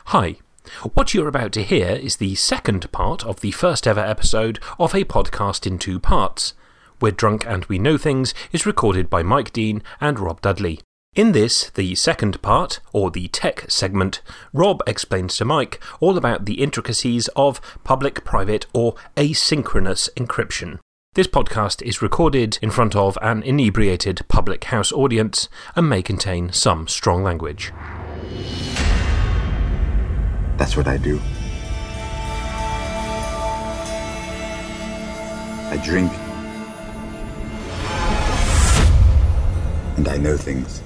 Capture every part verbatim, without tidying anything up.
Hi. What you're about to hear is the second part of the first ever episode of a podcast in two parts. We're Drunk and We Know Things is recorded by Mike Dean and Rob Dudley. In this, the second part, or the tech segment, Rob explains to Mike all about the intricacies of public, private, or asynchronous encryption. This podcast is recorded in front of an inebriated public house audience and may contain some strong language. That's what I do. I drink. And I know things.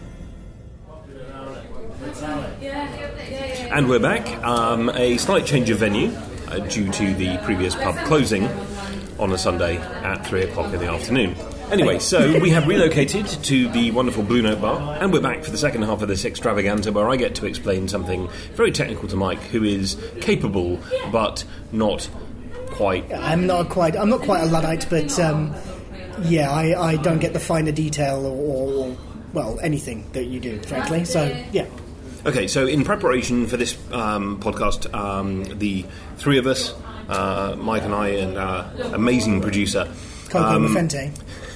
And we're back. Um, a slight change of venue uh, due to the previous pub closing on a Sunday at three o'clock in the afternoon. Anyway, so we have relocated to the wonderful Blue Note Bar, and we're back for the second half of this extravaganza where I get to explain something very technical to Mike, who is capable but not quite. I'm not quite. I'm not quite a Luddite, but um, yeah, I, I don't get the finer detail or, or well anything that you do, frankly. So yeah. Okay, so in preparation for this um, podcast, um, the three of us, uh, Mike and I, and our amazing producer, Coco um, Mafente,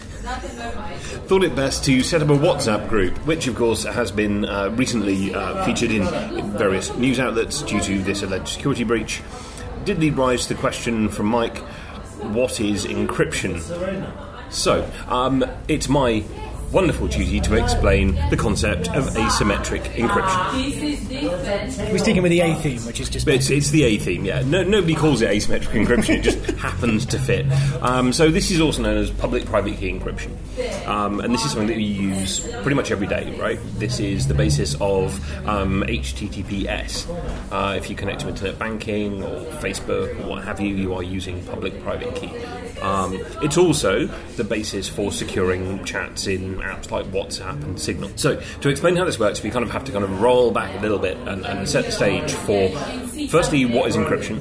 thought it best to set up a WhatsApp group, which of course has been uh, recently uh, featured in various news outlets due to this alleged security breach. Did lead rise to the question from Mike, what is encryption? So, um, it's my wonderful duty to explain the concept of asymmetric encryption. we're sticking with the A theme, which is just... It's, it's the A theme, yeah. No, nobody calls it asymmetric encryption, it just happens to fit. Um, so this is also known as public-private key encryption. Um, and this is something that you use pretty much every day, right? This is the basis of um, H T T P S. Uh, if you connect to internet banking or Facebook or what have you, you are using public-private key. Um, it's also the basis for securing chats in apps like WhatsApp and Signal. So, to explain how this works, we kind of have to kind of roll back a little bit and, and set the stage for, firstly, what is encryption?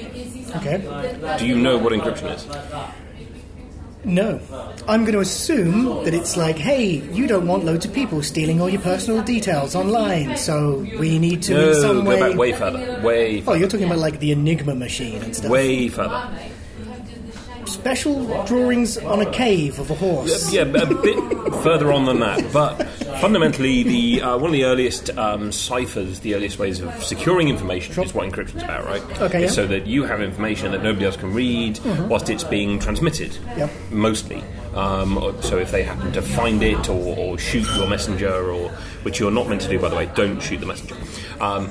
Okay. Do you know what encryption is? No. I'm going to assume that it's like, hey, you don't want loads of people stealing all your personal details online, so we need to no, in some go way... back way further. Way further. Oh, you're talking about like the Enigma machine and stuff. Way further. Special drawings on a cave of a horse. Yeah, a bit further on than that. But fundamentally, the uh, one of the earliest um, ciphers, the earliest ways of securing information sure. is what encryption's about, right? Okay, yeah. So that you have information that nobody else can read mm-hmm. whilst it's being transmitted, yep. mostly. Um, so if they happen to find it or, or shoot your messenger, or which you're not meant to do, by the way, don't shoot the messenger. Um,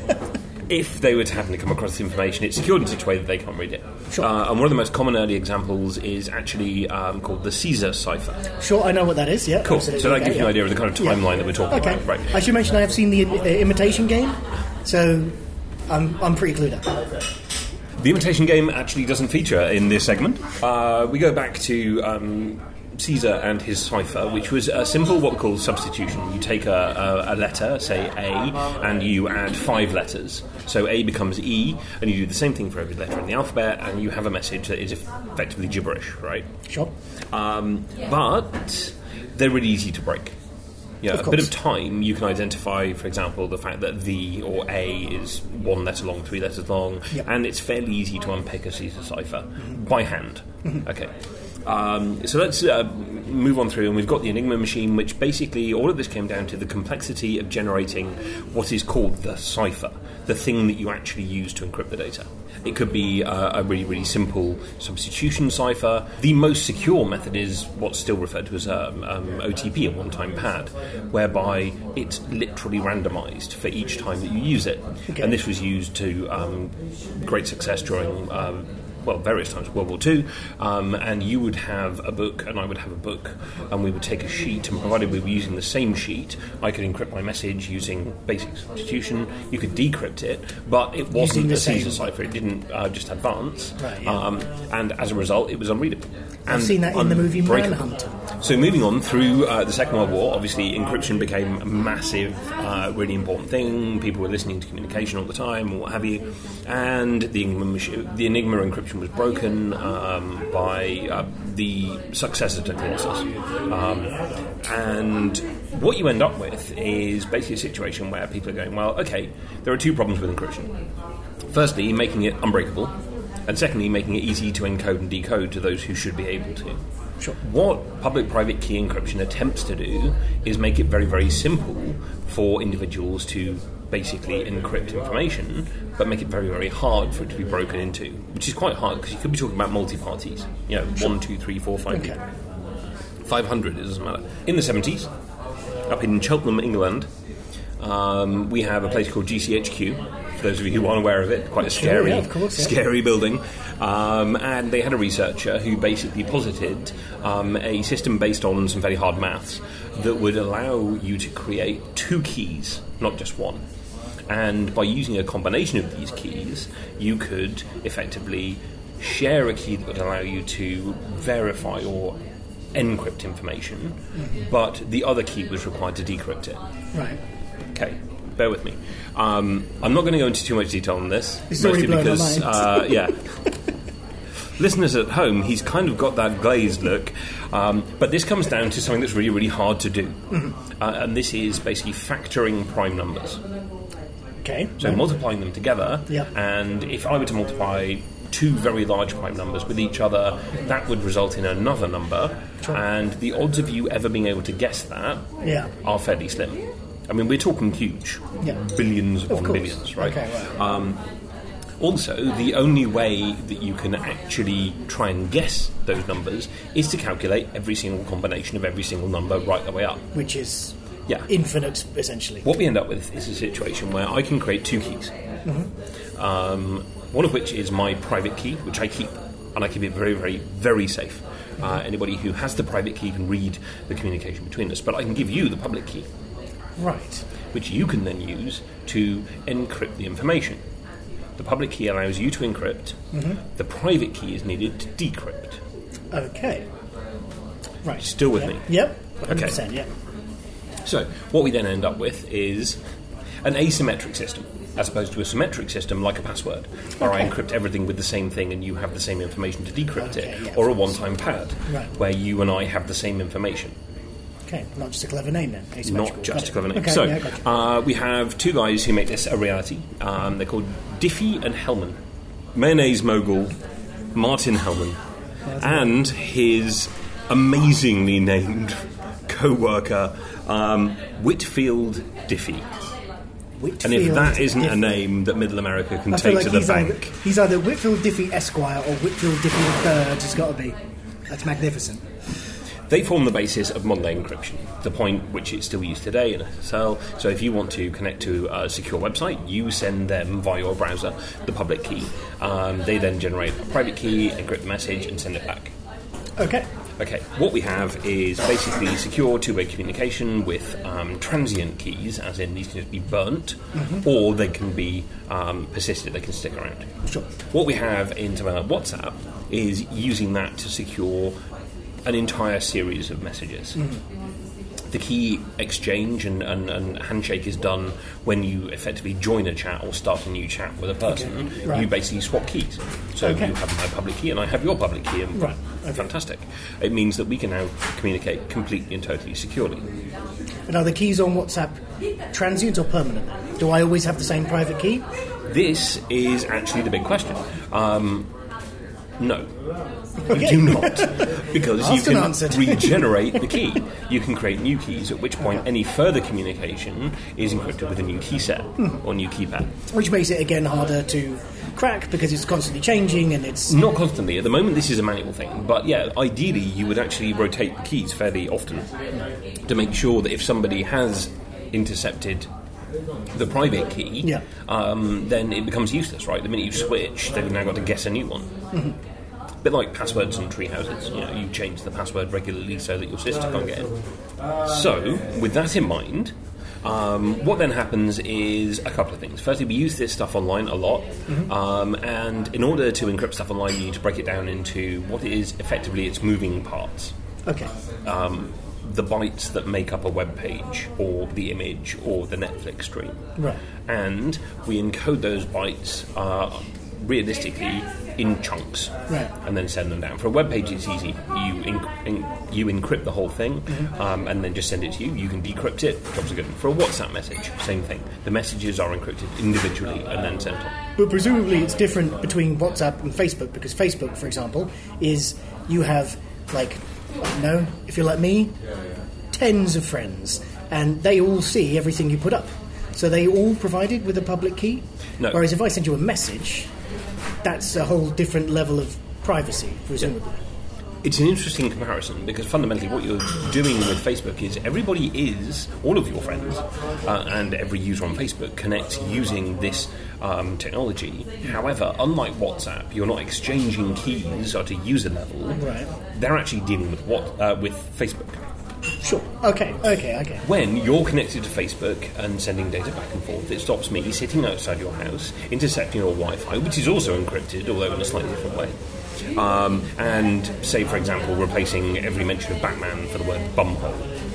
If they were to happen to come across this information, it's secured in such a way that they can't read it. Sure. Uh, and one of the most common early examples is actually um, called the Caesar cipher. Sure, I know what that is, yeah. Cool. Absolutely. So that okay, gives you yeah. an idea of the kind of timeline yeah. that we're talking okay. about. Right. I should mention I have seen the, the Imitation Game, so I'm, I'm pretty clued up. The Imitation Game actually doesn't feature in this segment. Uh, we go back to... Um, Caesar and his cipher, which was a simple what we call substitution. You take a, a, a letter, say A, and you add five letters. So A becomes E, and you do the same thing for every letter in the alphabet, and you have a message that is effectively gibberish, right? Sure. Um, but they're really easy to break. Yeah, a bit of time, you can identify, for example, the fact that the or A is one letter long, three letters long, yep. and it's fairly easy to unpick a Caesar cipher mm-hmm. by hand. Mm-hmm. Okay. Um, so let's uh, move on through, and we've got the Enigma machine, which basically all of this came down to the complexity of generating what is called the cipher, the thing that you actually use to encrypt the data. It could be uh, a really, really simple substitution cipher. The most secure method is what's still referred to as um, um, O T P, a one-time pad, whereby it's literally randomized for each time that you use it. Okay. And this was used to um, great success during... Um, well, various times, World War Two, um, and you would have a book, and I would have a book, and we would take a sheet, and provided we were using the same sheet, I could encrypt my message using basic substitution. You could decrypt it, but it wasn't a Caesar cipher. It didn't uh, just advance, right, yeah. um, and as a result, it was unreadable. I've seen that in the movie Manhunt. So moving on through uh, the Second World War, obviously encryption became a massive, uh, really important thing. People were listening to communication all the time, or what have you, and the Enigma, the Enigma encryption was broken um, by uh, the successor to Colossus. Um, and what you end up with is basically a situation where people are going, well, okay, there are two problems with encryption. Firstly, making it unbreakable, and secondly, making it easy to encode and decode to those who should be able to. Sure. What public-private key encryption attempts to do is make it very, very simple for individuals to basically encrypt information, but make it very, very hard for it to be broken into, which is quite hard because you could be talking about multi-parties. You know, one, two, three, four, five Okay. people. five hundred, it doesn't matter. In the seventies, up in Cheltenham, England, um, we have a place called G C H Q. For those of you who aren't aware of it, quite a Sure, scary, yeah, of course, yeah. scary building. Um, and they had a researcher who basically posited um, a system based on some very hard maths that would allow you to create two keys, not just one. And by using a combination of these keys, you could effectively share a key that would allow you to verify or encrypt information, but the other key was required to decrypt it. Right. Okay, bear with me. Um, I'm not going to go into too much detail on this, It's already blown my because, mind. uh, yeah. Listeners at home, he's kind of got that glazed look, um, but this comes down to something that's really, really hard to do, Mm-hmm. uh, and this is basically factoring prime numbers. Okay. So right. multiplying them together, Yep. and if I were to multiply two very large prime numbers with each other, that would result in another number, Sure. and the odds of you ever being able to guess that Yeah. are fairly slim. I mean, we're talking huge, Yeah. billions Of upon course. billions, right? Okay, right. Um, also, the only way that you can actually try and guess those numbers is to calculate every single combination of every single number right the way up. Which is Yeah. infinite, essentially. What we end up with is a situation where I can create two keys. Mm-hmm. Um, one of which is my private key, which I keep, and I keep it very, very, very safe. Uh, anybody who has the private key can read the communication between us, but I can give you the public key, Right. which you can then use to encrypt the information. The public key allows you to encrypt. Mm-hmm. The private key is needed to decrypt. Okay. Right. Still with Yep. me? Yep. one hundred percent, yep. So, what we then end up with is an asymmetric system, as opposed to a symmetric system like a password, where I Okay. encrypt everything with the same thing and you have the same information to decrypt Okay, it, yeah, or a of course. one-time pad, Right. where you and I have the same information. Okay. Not just a clever name then. Asymmetrical. Not just Got a it. clever name. Okay, so, yeah, gotcha. uh, we have two guys who make this a reality. Um, they're called Diffie and Hellman. Mayonnaise mogul Martin Hellman. And his amazingly named co-worker, um, Whitfield Diffie. Whitfield And if that isn't a Diffie. name that Middle America can I feel take like to the he's either, bank. he's either Whitfield Diffie Esquire or Whitfield Diffie the Third. It's got to be. That's magnificent. They form the basis of modern day encryption, the point which it's still used today in S S L. So if you want to connect to a secure website, you send them via your browser the public key. Um, they then generate a private key, encrypt the message, and send it back. Okay. Okay, what we have is basically secure two-way communication with um, transient keys, as in these can just be burnt, or they can be um, persisted, they can stick around. Sure. What we have in something like WhatsApp is using that to secure an entire series of messages. The key exchange and, and, and handshake is done when you effectively join a chat or start a new chat with a person. Okay, right. You basically swap keys. So Okay. you have my public key and I have your public key. And Right, okay. Fantastic. It means that we can now communicate completely and totally securely. And are the keys on WhatsApp transient or permanent then? Do I always have the same private key? This is actually the big question. Um, no. Okay. You do not. Because Asked you and can answered. regenerate the key. You can create new keys, at which point any further communication is encrypted with a new key set or new keypad. Which makes it again harder to crack because it's constantly changing and it's Not constantly. At the moment, this is a manual thing. But yeah, ideally, you would actually rotate the keys fairly often to make sure that if somebody has intercepted the private key, Yeah. um, then it becomes useless, right? The minute you switch, they've now got to guess a new one. Mm-hmm. A bit like passwords and tree houses. You know, you change the password regularly so that your sister can't get in. So, with that in mind, um, what then happens is a couple of things. Firstly, we use this stuff online a lot, um, and in order to encrypt stuff online, you need to break it down into what is effectively its moving parts. okay. Um, the bytes that make up a web page, or the image, or the Netflix stream. Right. And we encode those bytes uh, realistically in chunks, Right. and then send them down. For a web page, it's easy. You inc- in- you encrypt the whole thing, Mm-hmm. um, and then just send it to you. You can decrypt it. Jobs are good. For a WhatsApp message, same thing. The messages are encrypted individually and then sent on. But presumably it's different between WhatsApp and Facebook, because Facebook, for example, is you have, like, I don't know, if you're like me, tens of friends, and they all see everything you put up. So they all provided with a public key? No. Whereas if I send you a message, that's a whole different level of privacy, presumably. It's an interesting comparison because fundamentally what you're doing with Facebook is everybody is, all of your friends uh, and every user on Facebook connects using this um, technology. However, unlike WhatsApp, you're not exchanging keys at a user level. Right. They're actually dealing with what uh, with Facebook. Sure. Okay, okay, okay. When you're connected to Facebook and sending data back and forth, it stops me sitting outside your house, intercepting your Wi-Fi, which is also encrypted, although in a slightly different way. Um, and, say, for example, replacing every mention of Batman for the word bumhole.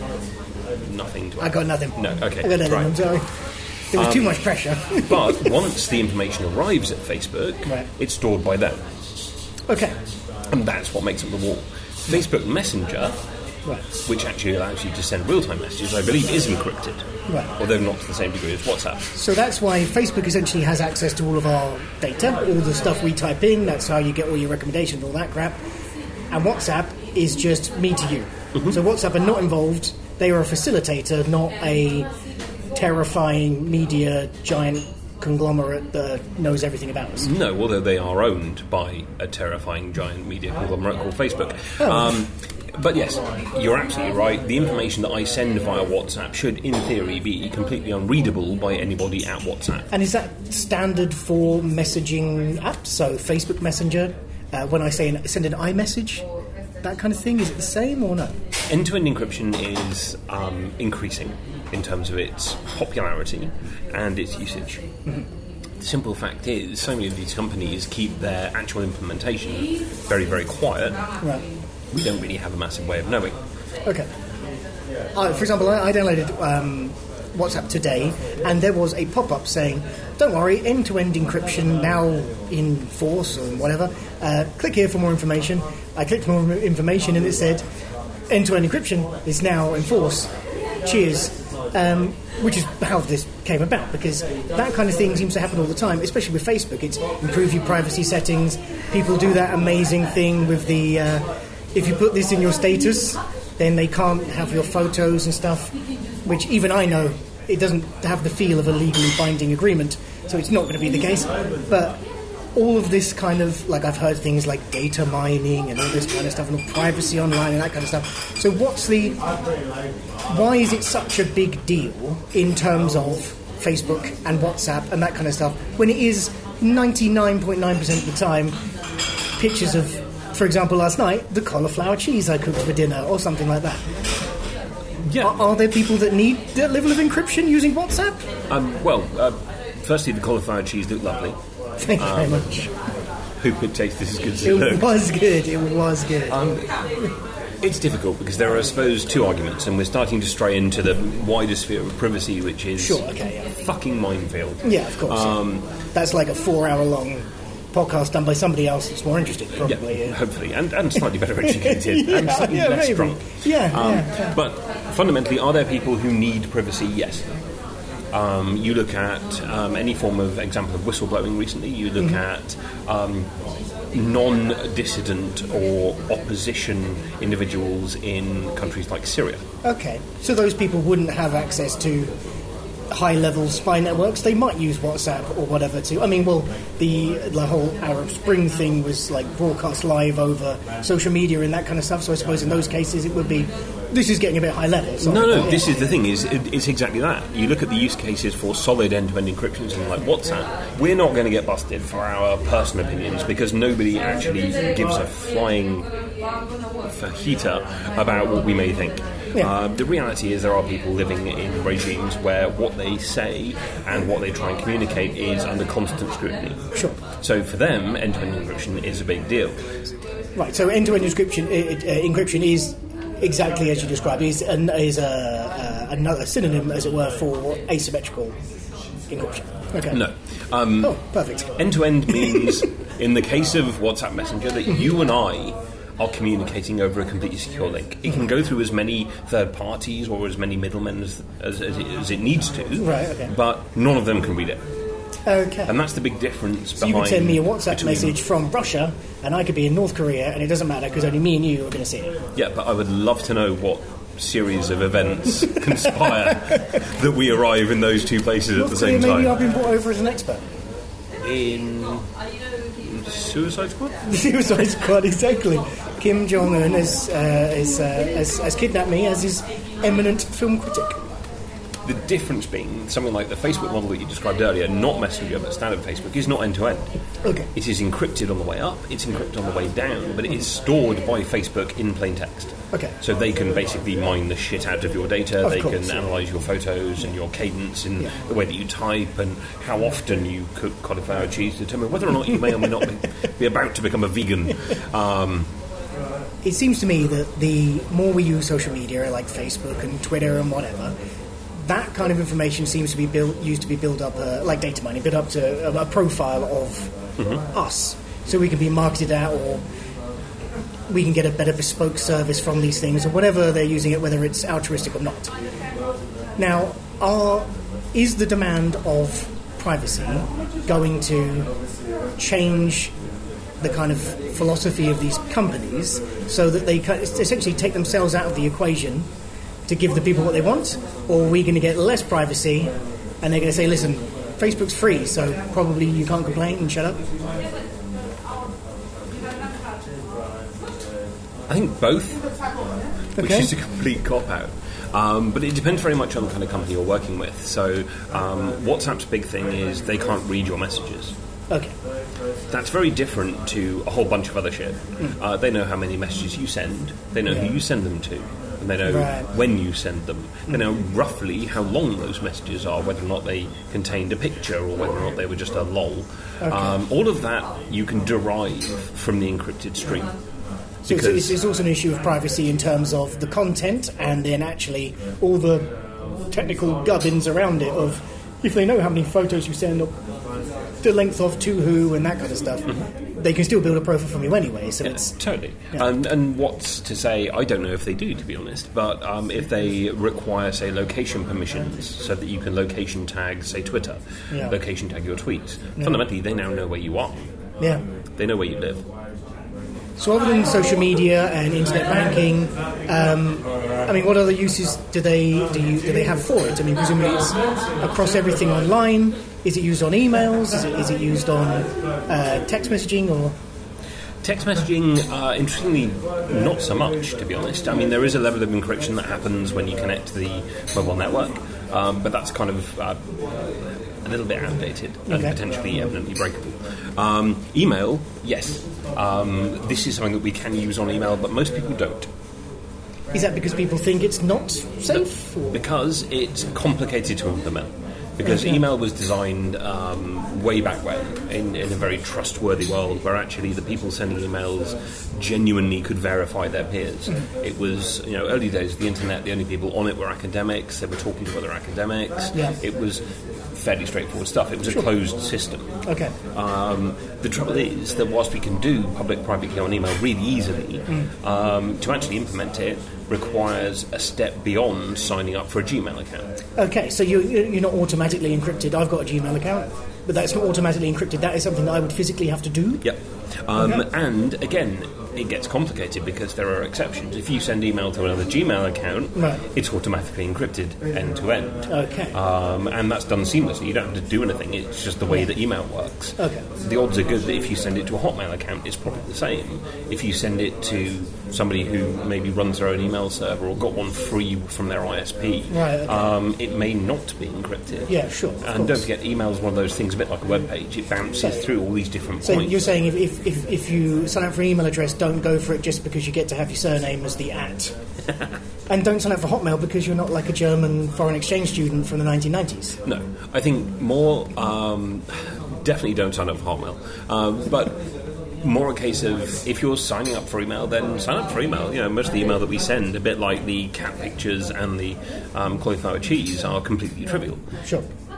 Nothing to add. I got nothing. No, okay. I got nothing, right. I'm sorry. There was too much pressure. But once the information arrives at Facebook, Right. it's stored by them. Okay. And that's what makes up the wall. Facebook Messenger, Right. which actually allows you to send real-time messages, I believe is encrypted. Right. Although not to the same degree as WhatsApp. So that's why Facebook essentially has access to all of our data, all the stuff we type in. That's how you get all your recommendations, all that crap. And WhatsApp is just me to you. Mm-hmm. So WhatsApp are not involved. They are a facilitator, not a terrifying media giant conglomerate that knows everything about us. No, although they are owned by a terrifying giant media conglomerate called Facebook. Oh. Um, but yes, you're absolutely right. The information that I send via WhatsApp should, in theory, be completely unreadable by anybody at WhatsApp. And is that standard for messaging apps? So Facebook Messenger, uh, when I say an, send an iMessage, that kind of thing, is it the same or no? End-to-end encryption is um, increasing in terms of its popularity and its usage. Mm-hmm. The simple fact is, so many of these companies keep their actual implementation very, very quiet. Right. We don't really have a massive way of knowing. Okay. Uh, for example, I, I downloaded um, WhatsApp today, and there was a pop-up saying, "Don't worry, end-to-end encryption now in force," or whatever. Uh, click here for more information. I clicked more information, and it said, "End-to-end encryption is now in force. Cheers." Um, which is how this came about, because that kind of thing seems to happen all the time, especially with Facebook. It's improve your privacy settings. People do that amazing thing with the uh, if you put this in your status, then they can't have your photos and stuff, which even I know it doesn't have the feel of a legally binding agreement, so it's not going to be the case. But all of this kind of, like, I've heard things like data mining and all this kind of stuff, and privacy online and that kind of stuff. So what's the... Why is it such a big deal in terms of Facebook and WhatsApp and that kind of stuff, when it is ninety-nine point nine percent of the time pictures of, for example, last night, the cauliflower cheese I cooked for dinner or something like that? Yeah. Are, are there people that need that level of encryption using WhatsApp? Um, well, uh, firstly, the cauliflower cheese looked lovely. Thank you very much. Who could taste this as good as it It looked? was good. It was good. Um, it's difficult because there are, I suppose, two arguments, and we're starting to stray into the wider sphere of privacy, which is Sure, okay, yeah. a fucking minefield. Yeah, of course. Um, yeah. That's like a four-hour-long podcast done by somebody else that's more interesting, probably. Yeah, Yeah. hopefully, and, and slightly better educated, Yeah, and slightly yeah, less maybe. drunk. Yeah, Um, yeah, yeah. But fundamentally, are there people who need privacy? Yes. Um, you look at um, any form of example of whistleblowing recently, you look Mm-hmm. at um, non-dissident or opposition individuals in countries like Syria. Okay, so those people wouldn't have access to high-level spy networks. They might use WhatsApp or whatever to... I mean, well, the the whole Arab Spring thing was like broadcast live over social media and that kind of stuff, so I suppose in those cases it would be... This is getting a bit high-level. Sorry. No, no, Yeah. this is the thing, is it, it's exactly that. You look at the use cases for solid end-to-end encryption, something like WhatsApp, we're not going to get busted for our personal opinions because nobody actually gives a flying fajita about what we may think. Yeah. Uh, the reality is there are people living in regimes where what they say and what they try and communicate is under constant scrutiny. Sure. So for them, end-to-end encryption is a big deal. Right, so end-to-end encryption, uh, uh, encryption is exactly as you described, is, an, is a, uh, another synonym, as it were, for asymmetrical encryption. Okay. No. Um, oh, perfect. End-to-end means, in the case of WhatsApp Messenger, that you and I are communicating over a completely secure link. It can go through as many third parties or as many middlemen as, as, as, it, as it needs to, right, okay. but none of them can read it. Okay. And that's the big difference so behind... you could send me a WhatsApp between, message from Russia, and I could be in North Korea, and it doesn't matter, because only me and you are going to see it. Yeah, but I would love to know what series of events conspire that we arrive in those two places North at the Korea, same time. maybe I've been brought over as an expert. In... Suicide Squad? Suicide Squad, exactly. Kim Jong-un has, uh, has, uh, has, has kidnapped me as his eminent film critic. The difference being, something like the Facebook model that you described earlier, not Messenger but standard Facebook, is not end-to-end. Okay. It is encrypted on the way up, it's encrypted on the way down, but it is stored by Facebook in plain text. Okay. So they can basically mine the shit out of your data, Of they course, can yeah. analyse your photos and your cadence and Yeah. the way that you type and how often you cook cauliflower cheese to determine whether or not you may or may not be, be about to become a vegan. Um, It seems to me that the more we use social media, like Facebook and Twitter and whatever, that kind of information seems to be built, used to be built up, uh, like data mining, built up to a, a profile of mm-hmm. us, so we can be marketed out, or we can get a better bespoke service from these things, or whatever they're using it, whether it's altruistic or not. Now, are, is the demand of privacy going to change the kind of philosophy of these companies so that they essentially take themselves out of the equation to give the people what they want, or are we going to get less privacy and they're going to say, listen, Facebook's free, so probably you can't complain and shut up? I think both, which Okay. is a complete cop-out. Um, but it depends very much on the kind of company you're working with. So um, WhatsApp's big thing is they can't read your messages. Okay. That's very different to a whole bunch of other shit. Mm. Uh, they know how many messages you send, they know Yeah. who you send them to, and they know Right. when you send them. Mm. They know roughly how long those messages are, whether or not they contained a picture or whether or not they were just a lol. Okay. Um, all of that you can derive from the encrypted stream. So it's, it's, it's also an issue of privacy in terms of the content and then actually all the technical gubbins around it of if they know how many photos you send or the length of to who and that kind of stuff, mm-hmm. they can still build a profile from you anyway. So yeah, it's totally. Yeah. And, and what's to say? I don't know if they do, to be honest. But um, if they require, say, location permissions, so that you can location tag, say, Twitter, Yeah. location tag your tweets. Yeah. Fundamentally, they now know where you are. yeah. They know where you live. So other than social media and internet banking, um, I mean, what other uses do they do, you, do they have for it? I mean, presumably it's across everything online. Is it used on emails? Is it is it used on uh, text messaging or? Text messaging, uh, interestingly, not so much, to be honest. I mean, there is a level of encryption that happens when you connect to the mobile network, um, but that's kind of uh, a little bit outdated and Okay. potentially eminently breakable. Um, email, yes. Um, this is something that we can use on email, but most people don't. Is that because people think it's not safe? Or? Because it's complicated to implement. Because Okay. email was designed um, way back when, in, in a very trustworthy world, where actually the people sending emails genuinely could verify their peers. Mm. It was, you know, early days of the internet, the only people on it were academics, they were talking to other academics. Yeah. It was fairly straightforward stuff. It was Sure. a closed system. Okay. Um, the trouble is that whilst we can do public-private key on email really easily, Mm. um, to actually implement it requires a step beyond signing up for a Gmail account. Okay, so you, you're not automatically encrypted. I've got a Gmail account, but that's not automatically encrypted. That is something that I would physically have to do. Yep. Um, Okay. And again, it gets complicated because there are exceptions. If you send email to another Gmail account, Right. it's automatically encrypted end to end. Okay. Um, and that's done seamlessly. You don't have to do anything. It's just the way that email works. Okay. The odds are good that if you send it to a Hotmail account, it's probably the same. If you send it to somebody who maybe runs their own email server or got one free from their I S P, Right, okay. um, it may not be encrypted. Yeah, sure, of And don't course. forget, email is one of those things, a bit like a web page. It bounces So- through all these different So points. you're saying if, if, if, if you sign up for an email address, don't go for it just because you get to have your surname as the at. And don't sign up for Hotmail because you're not like a German foreign exchange student from the nineteen nineties. No, I think more. Um, definitely don't sign up for Hotmail, um, but more a case of if you're signing up for email, then sign up for email. You know, most of the email that we send, a bit like the cat pictures and the um, cauliflower cheese, are completely trivial. Sure.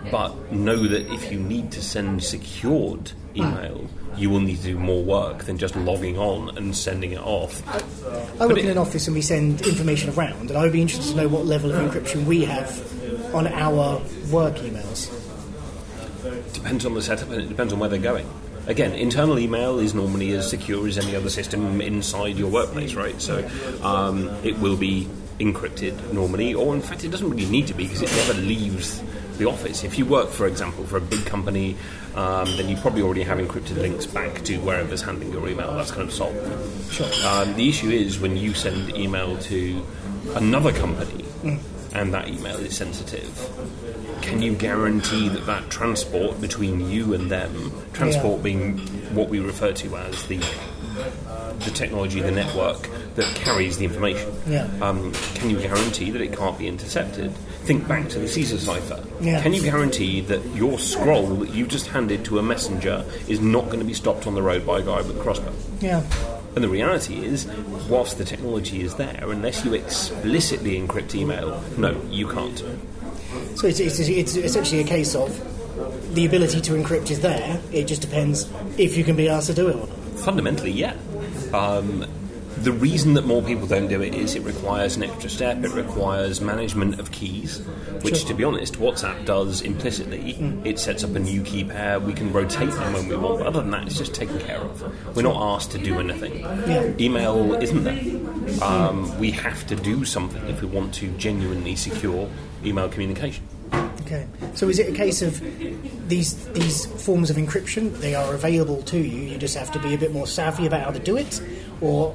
but know that if you need to send secured email, you will need to do more work than just logging on and sending it off. I work in an office and we send information around, and I would be interested to know what level of encryption we have on our work emails. Depends on the setup and it depends on where they're going. Again, internal email is normally as secure as any other system inside your workplace, right? So um, it will be encrypted normally, or in fact it doesn't really need to be because it never leaves the office. If you work, for example, for a big company, um, then you probably already have encrypted links back to wherever's handling your email. That's kind of solved. Sure. Um, the issue is when you send email to another company mm. and that email is sensitive, can you guarantee that that transport between you and them, transport yeah. being what we refer to as the the technology, the network that carries the information, yeah. um, can you guarantee that it can't be intercepted? Think back to the Caesar cipher. Yeah. Can you guarantee that your scroll that you've just handed to a messenger is not going to be stopped on the road by a guy with a crossbow? Yeah. And the reality is, whilst the technology is there, unless you explicitly encrypt email, no, you can't. So it's, it's, it's essentially a case of the ability to encrypt is there, it just depends if you can be asked to do it or not. Fundamentally, yeah. Um, the reason that more people don't do it is it requires an extra step, it requires management of keys, which, sure. to be honest, WhatsApp does implicitly. Mm. It sets up a new key pair, we can rotate them when we want, but other than that, it's just taken care of. We're not asked to do anything. Yeah. Email isn't there. Um, we have to do something if we want to genuinely secure email communication. Okay. So is it a case of these these forms of encryption, they are available to you, you just have to be a bit more savvy about how to do it? Or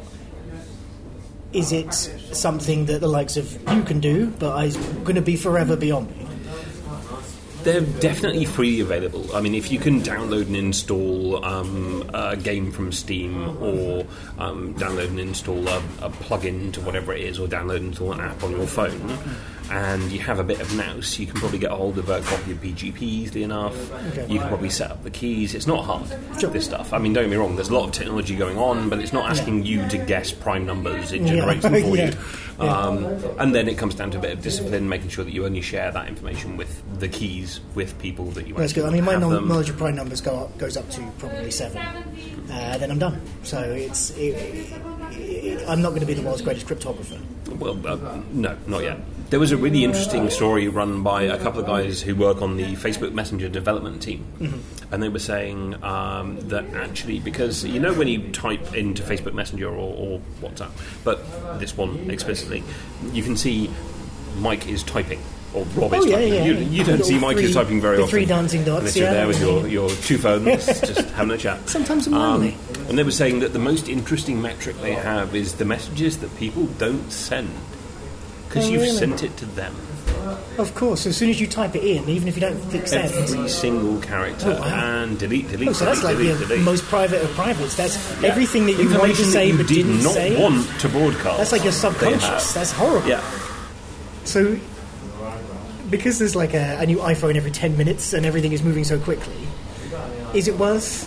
is it something that the likes of you can do, but is going to be forever beyond me? They're definitely freely available. I mean, if you can download and install um, a game from Steam, or um, download and install a, a plugin to whatever it is, or download and install an app on your phone, and you have a bit of nous, you can probably get a hold of a copy of P G P easily enough. Okay. You can probably set up the keys. It's not hard, sure. this stuff. I mean, don't get me wrong, there's a lot of technology going on, but it's not asking yeah. you to guess prime numbers. It generates yeah. them for yeah. you. Um, and then it comes down to a bit of discipline, making sure that you only share that information with the keys with people that you want. That's good. I mean, my knowledge of prime numbers go up, goes up to probably seven. Uh, then I'm done. So it's it, it, it, I'm not going to be the world's greatest cryptographer. Well, uh, no, not yet. There was a really interesting story run by a couple of guys who work on the Facebook Messenger development team, mm-hmm. and they were saying um, that actually, because you know when you type into Facebook Messenger or, or WhatsApp, but this one explicitly, you can see Mike is typing. Or Rob is oh, yeah, typing. yeah. You, you don't see Mike three, is typing very the often. Three dancing dots. Unless you're yeah. there with your, your two phones, just having a chat. Sometimes I'm lonely. Um, and they were saying that the most interesting metric they have is the messages that people don't send. Because oh, you've really? sent it to them. Of course, as soon as you type it in, even if you don't click send. Every single character. Oh, wow. And delete, delete, oh, so delete, that's like delete, the delete. most private of privates. That's yeah. everything that you wanted to say you but did didn't not say. want to broadcast. That's like your subconscious. That's horrible. Yeah. So, because there's like a, a new iPhone every ten minutes and everything is moving so quickly, is it worth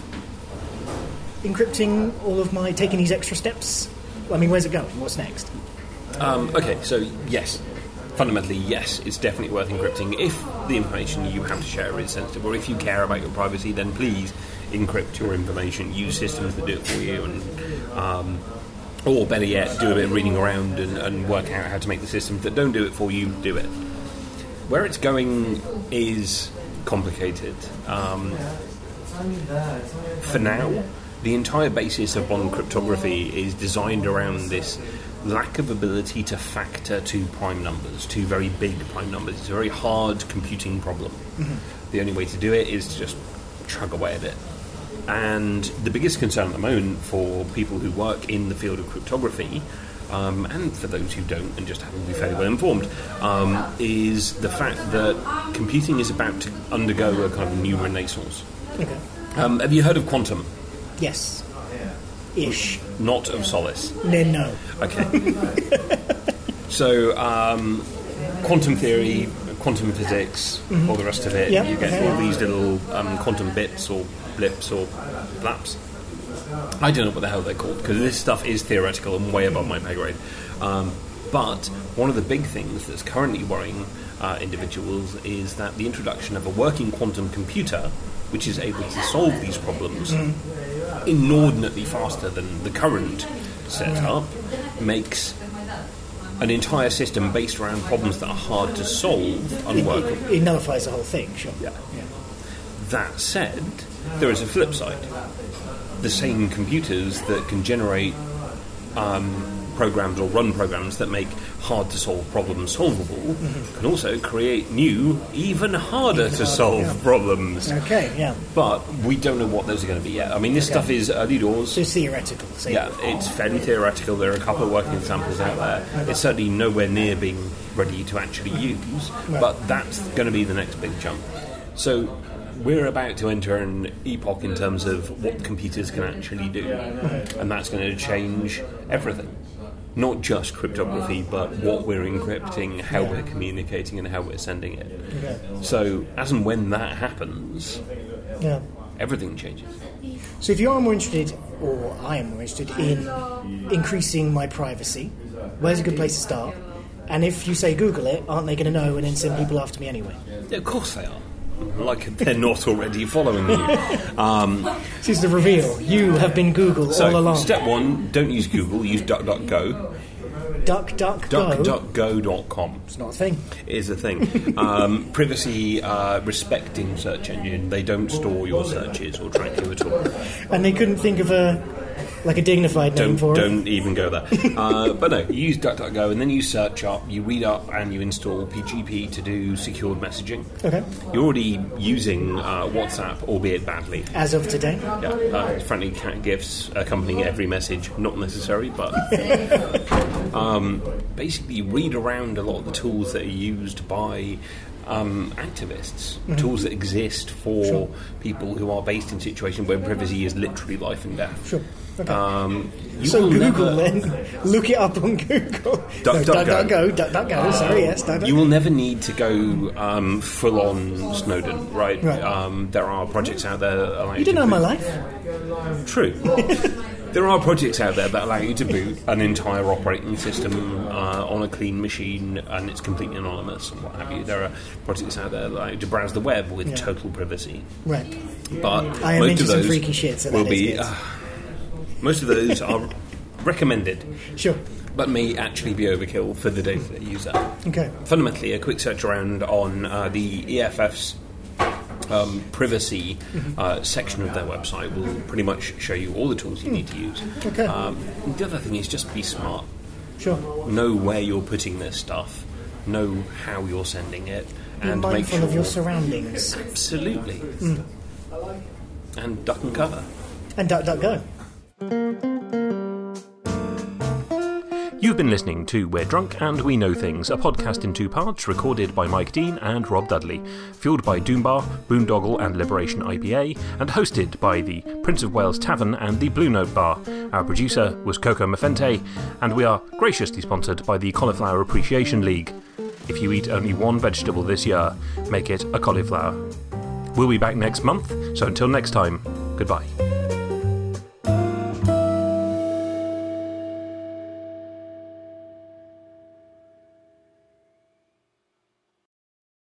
encrypting all of my, taking these extra steps? I mean, where's it going? What's next? Um, okay, so yes. Fundamentally, yes, it's definitely worth encrypting. If the information you have to share is sensitive, or if you care about your privacy, then please encrypt your information. Use systems that do it for you, and um, or better yet, do a bit of reading around and, and work out how to make the systems that don't do it for you do it. Where it's going is complicated. Um, for now, the entire basis of bond cryptography is designed around this lack of ability to factor two prime numbers, two very big prime numbers. It's a very hard computing problem. Mm-hmm. The only way to do it is to just chug away at it. And the biggest concern at the moment for people who work in the field of cryptography, um, and for those who don't and just happen to be fairly well informed, um, is the fact that computing is about to undergo a kind of new renaissance. Okay. Um, have you heard of quantum? Yes. Ish. Not of Solace. No, no. Okay. So, um, quantum theory, quantum physics, mm-hmm. all the rest of it, yep. you get okay. all these little um, quantum bits or blips or blaps. I don't know what the hell they're called, because this stuff is theoretical and way above my pay grade. Um, But one of the big things that's currently worrying uh, individuals is that the introduction of a working quantum computer, which is able to solve these problems mm. inordinately faster than the current setup, mm. makes an entire system based around problems that are hard to solve unworkable. It, it, it nullifies the whole thing, sure. Yeah. yeah. That said, there is a flip side. The same computers that can generate um, programs or run programs that make hard-to-solve problems solvable mm-hmm. can also create new, even harder even to harder, solve yeah. problems. Okay, yeah. But we don't know what those are going to be yet. I mean, this okay. stuff is early doors. So it's theoretical. So yeah, it's fairly theoretical. There are a couple of working examples out there. Okay. It's certainly nowhere near being ready to actually use, right. but that's going to be the next big jump. So we're about to enter an epoch in terms of what computers can actually do, mm-hmm. and that's going to change everything. Not just cryptography, but what we're encrypting, how we're communicating, and how we're sending it. Okay. So, as and when that happens, yeah. everything changes. So, if you are more interested, or I am more interested, in increasing my privacy, where's a good place to start? And if you say Google it, aren't they going to know and then send people after me anyway? Yeah, of course they are. Like they're not already following you. Um, this is the reveal. You have been Googled so all along. Step one, don't use Google, use DuckDuckGo. DuckDuckGo? duck duck go dot com. It's not a thing. It is a thing. um, privacy uh, respecting search engine. They don't store your searches or track you at all. And they couldn't think of a like a dignified name don't, for don't it? Don't even go there. uh, but no, you use DuckDuckGo and then you search up, you read up and you install P G P to do secured messaging. Okay. You're already using uh, WhatsApp, albeit badly. As of today? Yeah. Uh, frankly, cat gifs accompanying every message, not necessary, but... um, basically, read around a lot of the tools that are used by... Um, activists, mm-hmm. tools that exist for sure. people who are based in situations where privacy is literally life and death. Sure. Okay. Um, so Google never... then, look it up on Google. Duck, no, duck, duck, go. duck, duck, go. Sorry, yes, duck, duck. You will never need to go um, full on Snowden, right? right. Um, there are projects out there that allow you. You don't to know boot. my life. True. There are projects out there that allow you to boot an entire operating system uh, on a clean machine and it's completely anonymous and what have you. There are projects out there that allow you to browse the web with yeah. total privacy. Right. But I am most into of those some freaky shit, so will that be. is Uh, most of those are recommended. Sure. But may actually be overkill for the data user. Okay. Fundamentally, a quick search around on uh, the E F F's Um, privacy uh, section of their website will pretty much show you all the tools you need to use. Okay. Um, the other thing is just be smart. Sure. Know where you're putting this stuff. Know how you're sending it, Be and mindful make sure of your surroundings. Absolutely. Mm. And duck and cover. And duck, duck, go. You've been listening to We're Drunk and We Know Things, a podcast in two parts, recorded by Mike Dean and Rob Dudley, fueled by Doombar, Boondoggle and Liberation I P A, and hosted by the Prince of Wales Tavern and the Blue Note Bar. Our producer was Coco Mafente, and we are graciously sponsored by the Cauliflower Appreciation League. If you eat only one vegetable this year, make it a cauliflower. We'll be back next month, so until next time, goodbye.